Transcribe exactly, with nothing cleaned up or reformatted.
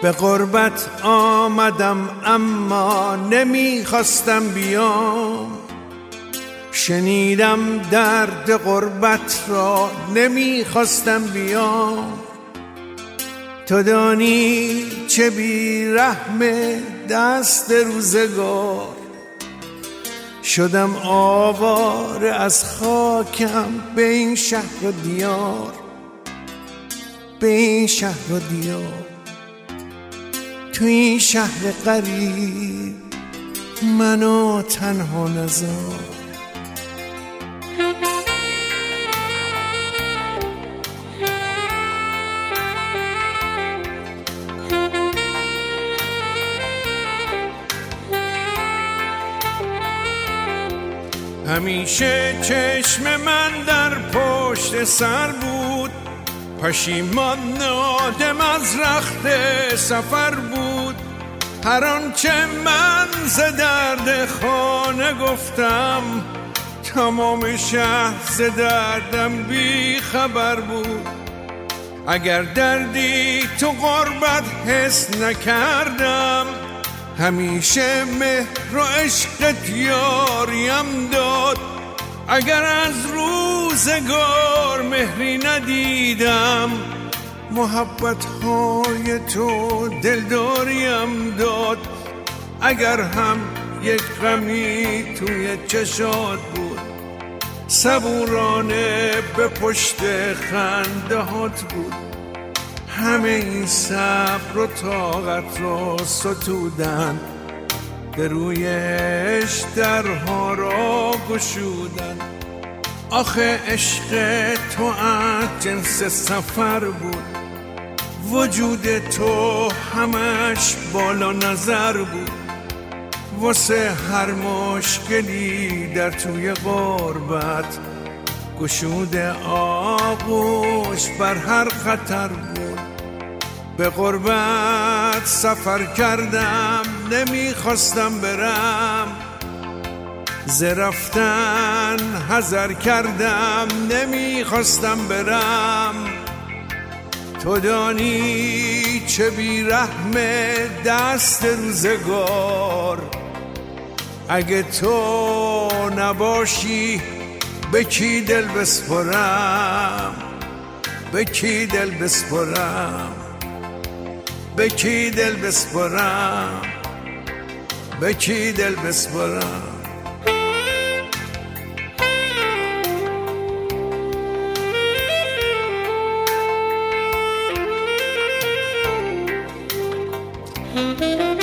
به غربت آمدم اما نمیخواستم بیام، شنیدم درد غربت را نمیخواستم بیام. تو دانی چه بیرحم دست روزگار، شدم آواره از خاکم به این شهر و دیار، به این شهر و دیار. تو این شهر غریب منو تنها نذار. همیشه چشم من در پشت سر بود، پشیمان نادم از رخت سفر بود. هر آنچه من ز درد خانه گفتم، تمام شهر ز دردم بی خبر بود. اگر دردی تو غربت حس نکردم، همیشه مهر و عشقت یاریم داد. اگر از روزگار مهری ندیدم، محبت های تو دلداریم داد. اگر هم یک غمی توی چشات بود، صبورانه به پشت خنده هات بود. همه این صبر و طاقت رو ستودن، به رویش درها را گشودن. آخه عشق تو از جنس سفر بود، وجود تو همش بالا نظر بود. واسه هر مشکلی در توی غربت، گشود آغوش بر هر خطر بود. به غربت سفر کردم نمیخواستم برم، ز رفتن حذر کردم نمیخواستم برم. تو دانی چه بیرحم دست روزگار، اگه تو نباشی به کی دل بسپرم، به کی دل بسپرم، به کی دل بسپرم، به کی دل بسپرم. Thank you.